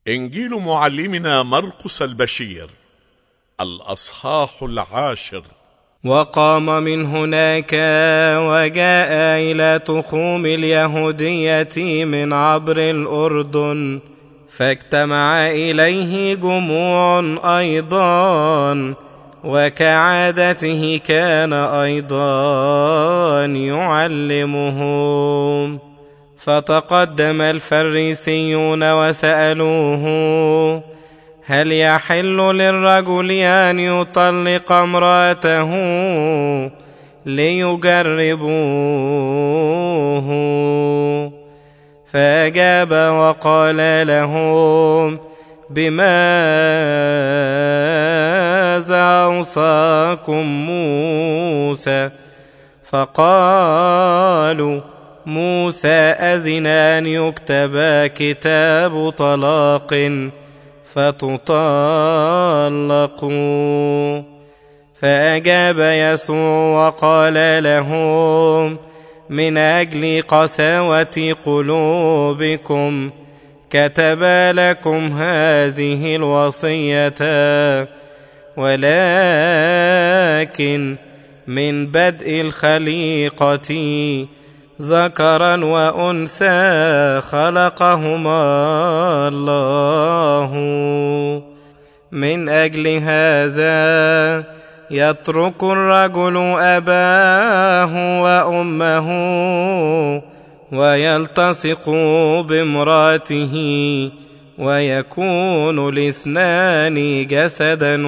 إنجيل معلمنا مرقس البشير، الأصحاح 10. وقام من هناك وجاء إلى تخوم اليهودية من عبر الأردن، فاجتمع إليه جموع أيضا، وكعادته كان أيضا يعلمهم. فتقدم الفريسيون وسألوه: هل يحل للرجل أن يطلق امرأته؟ ليجربوه. فأجاب وقال لهم: بماذا أوصاكم موسى؟ فقالوا: موسى أذن أن يكتب كتاب طلاق فتطلقوا. فأجاب يسوع وقال لهم: من أجل قساوة قلوبكم كتب لكم هذه الوصية، ولكن من بدء الخليقة ذكرا وأنثى خلقهما الله. من أجل هذا يترك الرجل أباه وأمه ويلتصق بامرأته، ويكون الاثنان جسدا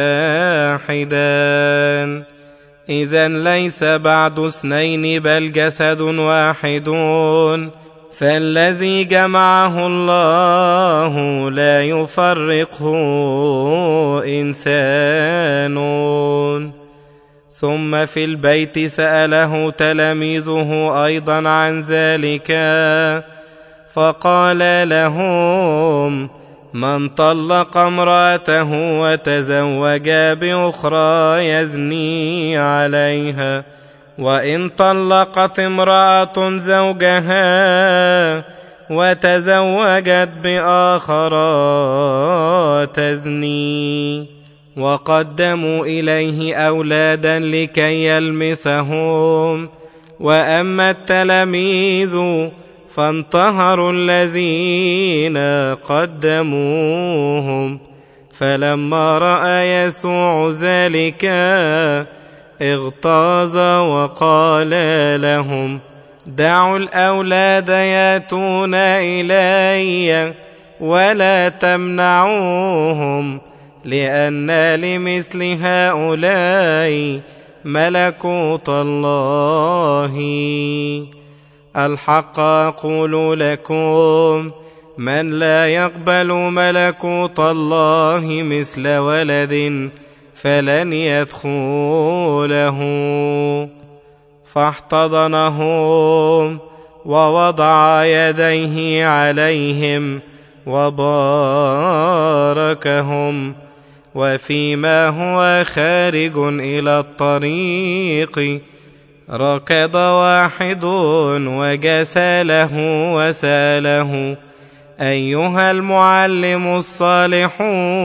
واحدا. إذن ليس بعد اثنين بل جسد واحد. فالذي جمعه الله لا يفرقه إنسان. ثم في البيت سأله تلاميذه أيضا عن ذلك، فقال لهم: من طلق امرأته وتزوج بأخرى يزني عليها، وإن طلقت امرأة زوجها وتزوجت بآخر تزني. وقدموا إليه أولادا لكي يلمسهم. وأما التلاميذ فانتهروا الذين قدموهم. فلما رأى يسوع ذلك اغتاظ وقال لهم: دعوا الأولاد يأتون إلي ولا تمنعوهم، لأن لمثل هؤلاء ملكوت الله. الحق أقول لكم، من لا يقبل ملكوت الله مثل ولد فلن يدخله. فاحتضنهم ووضع يديه عليهم وباركهم. وفيما هو خارج إلى الطريق ركض واحد وجسى له وسأله: أيها المعلم الصالح،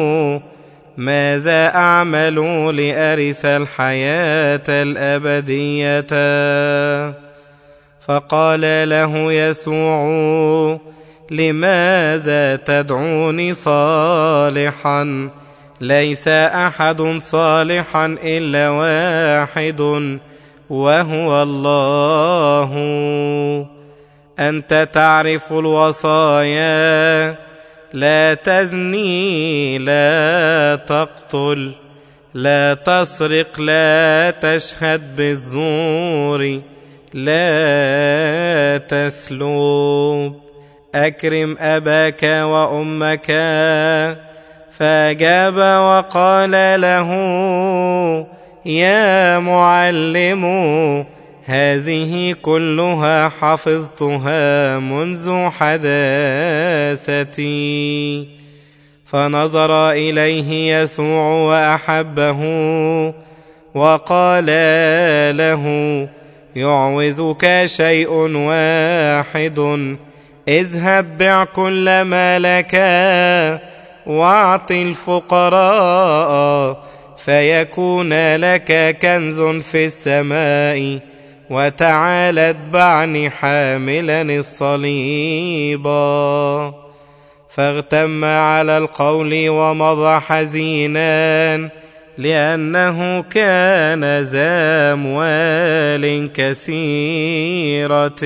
ماذا أعمل لأرث الحياة الأبدية؟ فقال له يسوع: لماذا تدعوني صالحا؟ ليس أحد صالحا إلا واحد، وهو الله. أنت تعرف الوصايا: لا تزني، لا تقتل، لا تسرق، لا تشهد بالزور، لا تسلب، أكرم أباك وأمك. فأجاب وقال له: يا معلم، هذه كلها حفظتها منذ حداثتي. فنظر إليه يسوع وأحبه وقال له: يعوزك شيء واحد، اذهب بع كل ما لك واعط الفقراء فيكون لك كنز في السماء، وتعال اتبعني حاملا الصليب. فاغتم على القول ومضى حزينا، لأنه كان ذا أموال كثيرة.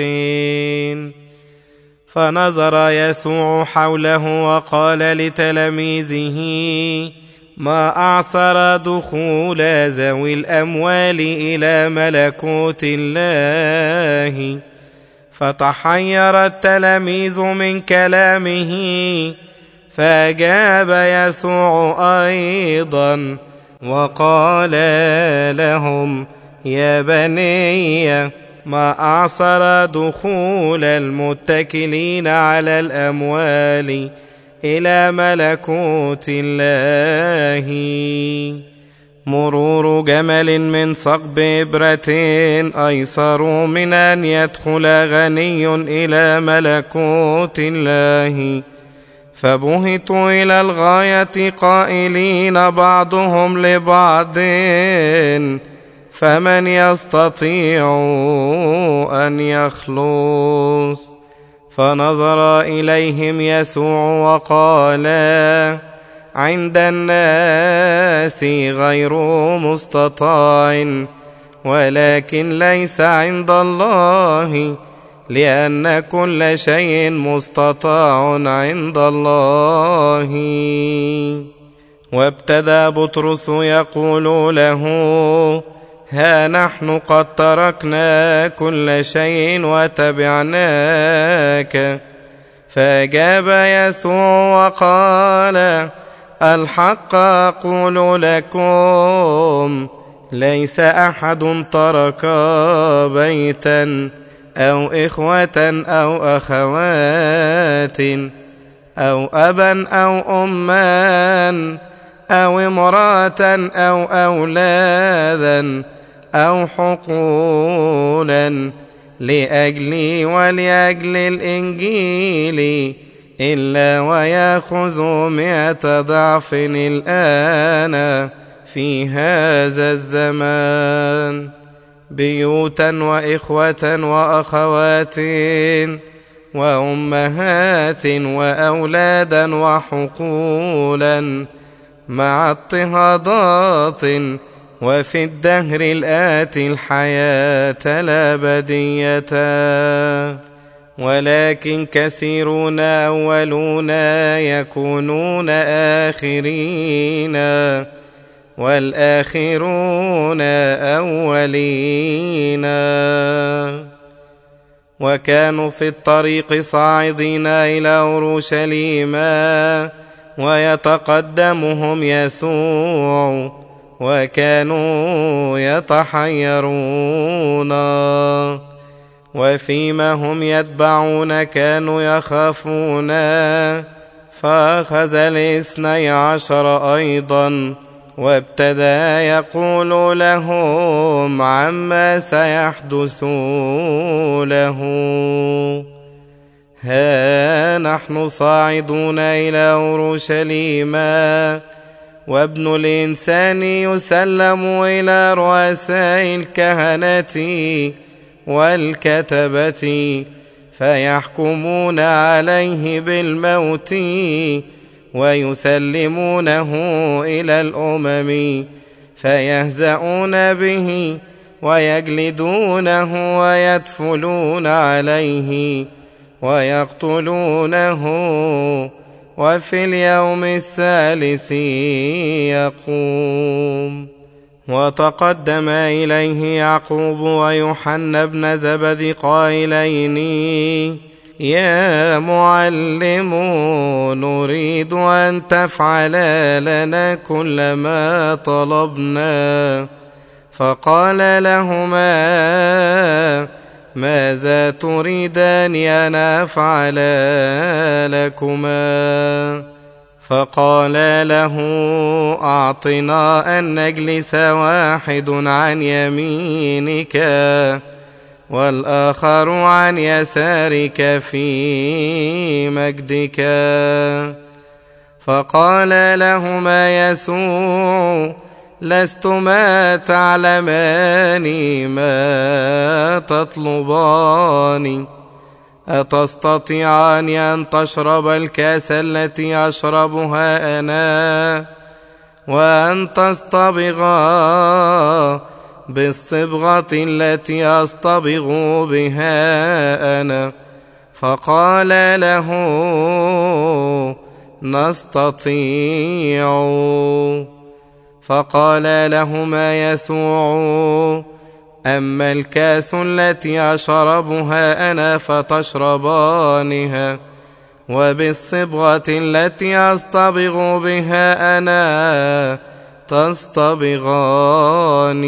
فنظر يسوع حوله وقال لتلاميذه: ما أعسر دخول ذوي الأموال إلى ملكوت الله. فتحير التلاميذ من كلامه، فأجاب يسوع أيضا وقال لهم: يا بني، ما أعسر دخول المتكلين على الأموال إلى ملكوت الله. مرور جمل من ثقب إبرة أيسر من أن يدخل غني إلى ملكوت الله. فبهتوا إلى الغاية قائلين بعضهم لبعض: فمن يستطيع أن يخلص؟ فنظر إليهم يسوع وقال: عند الناس غير مستطاع، ولكن ليس عند الله، لأن كل شيء مستطاع عند الله. وابتدأ بطرس يقول له: ها نحن قد تركنا كل شيء وتبعناك. فأجاب يسوع وقال: الحق أقول لكم، ليس أحد ترك بيتا أو إخوة أو أخوات أو أبا أو أما أو امرأة أو أولادا أو حقولا لأجلي ولأجل الإنجيل إلا ويأخذ 100 ضعف الآن في هذا الزمان، بيوتا وإخوة وأخوات وأمهات وأولادا وحقولا مع اضطهادات، وفي الدهر الآتي الحياة الأبدية. ولكن كثيرون أولون يكونون آخرين، والآخرون أولين. وكانوا في الطريق صاعدين إلى أورشليم، ويتقدمهم يسوع، وكانوا يتحيرون. وفيما هم يتبعون كانوا يخافون. فأخذ 12 أيضا، وابتدأ يقول لهم عما سيحدث له: ها نحن صاعدون إلى أورشليم، وابن الإنسان يسلم إلى رؤساء الكهنة والكتبة، فيحكمون عليه بالموت ويسلمونه إلى الأمم، فيهزؤون به ويجلدونه ويدفلون عليه ويقتلونه، وفي اليوم الثالث يقوم. وتقدم إليه يعقوب ويوحنا بن زبدي قائلين: يا معلم، نريد أن تفعل لنا كل ما طلبنا. فقال لهما: ماذا تريدان أن أفعل لكما؟ فقال له: أعطنا أن نجلس واحد عن يمينك والآخر عن يسارك في مجدك. فقال لهما يسوع: لستما تعلمان ما تطلبان. أتستطيعان أن تشرب الكأس التي أشربها أنا، وأن تصطبغا بالصبغة التي أصطبغ بها أنا؟ فقال له: نستطيع. فقال لهما يسوع: أما الكأس التي أشربها أنا فتشربانها، وبالصبغة التي أصطبغ بها أنا تصطبغان.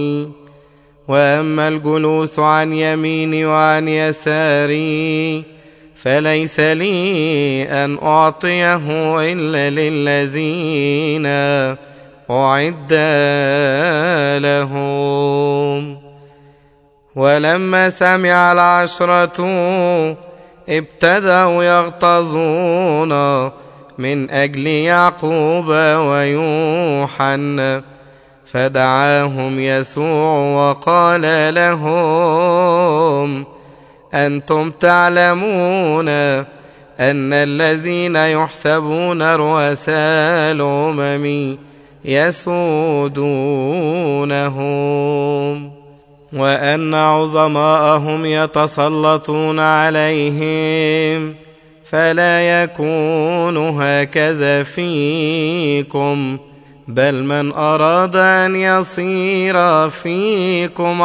وأما الجلوس عن يميني وعن يساري فليس لي أن أعطيه إلا للذين أعد لهم. ولما سمع العشرة ابتدأوا يغتاظون من أجل يعقوب ويوحنا، فدعاهم يسوع وقال لهم: أنتم تعلمون أن الذين يحسبون رؤساء الأمم يسودونهم، وأن عظماءهم يتسلطون عليهم، فلا يكون هكذا فيكم، بل من أراد أن يصير فيكم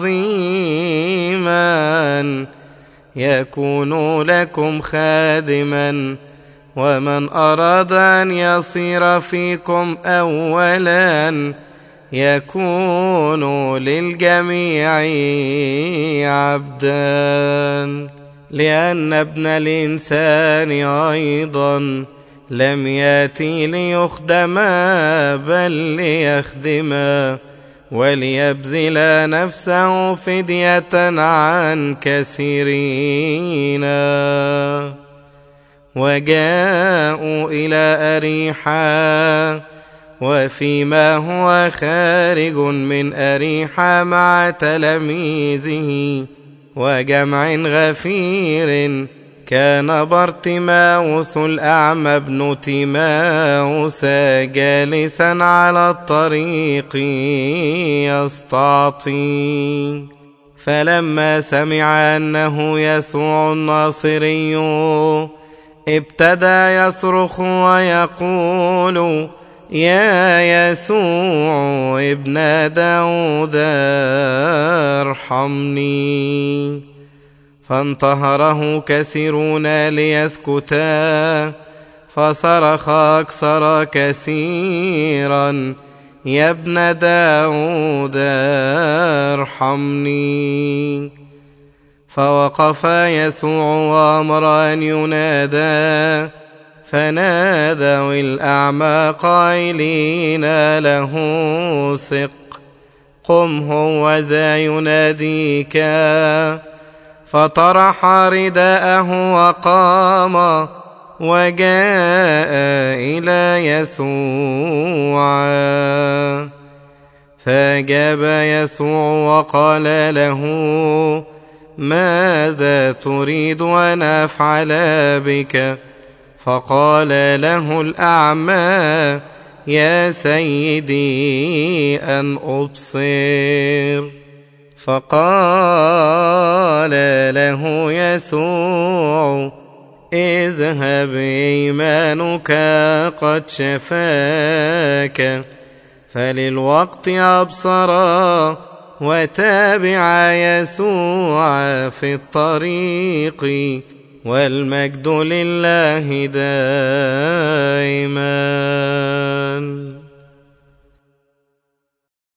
عظيما يكون لكم خادما، ومن أراد أن يصير فيكم أولا يكون للجميع عبدا. لأن ابن الإنسان أيضا لم يأتي ليخدم بل ليخدم وليبذل نفسه فدية عن كثيرين. وجاءوا إلى أريحا، وفيما هو خارج من أريحا مع تلاميذه وجمع غفير، كان بارتيماوس الأعمى ابن تيماوس جالسا على الطريق يستعطي. فلما سمع أنه يسوع الناصري ابتدى يصرخ ويقول: يا يسوع ابن داود ارحمني. فانتهره كثيرون ليسكتا، فصرخ أكثر كثيرا: يا ابن داود ارحمني. فوقف يسوع وأمر أن ينادى، فنادوا الأعمى قائلين له: ثق، قم هو ذا يناديك. فطرح رداءه وقام وجاء إلى يسوع. فأجاب يسوع وقال له: ماذا تريد أن أفعل بك؟ فقال له الأعمى: يا سيدي أن أبصر. فقال له يسوع: اذهب، إيمانك قد شفاك. فللوقت أبصرا وتابع يسوع في الطريق، والمجد لله دائما.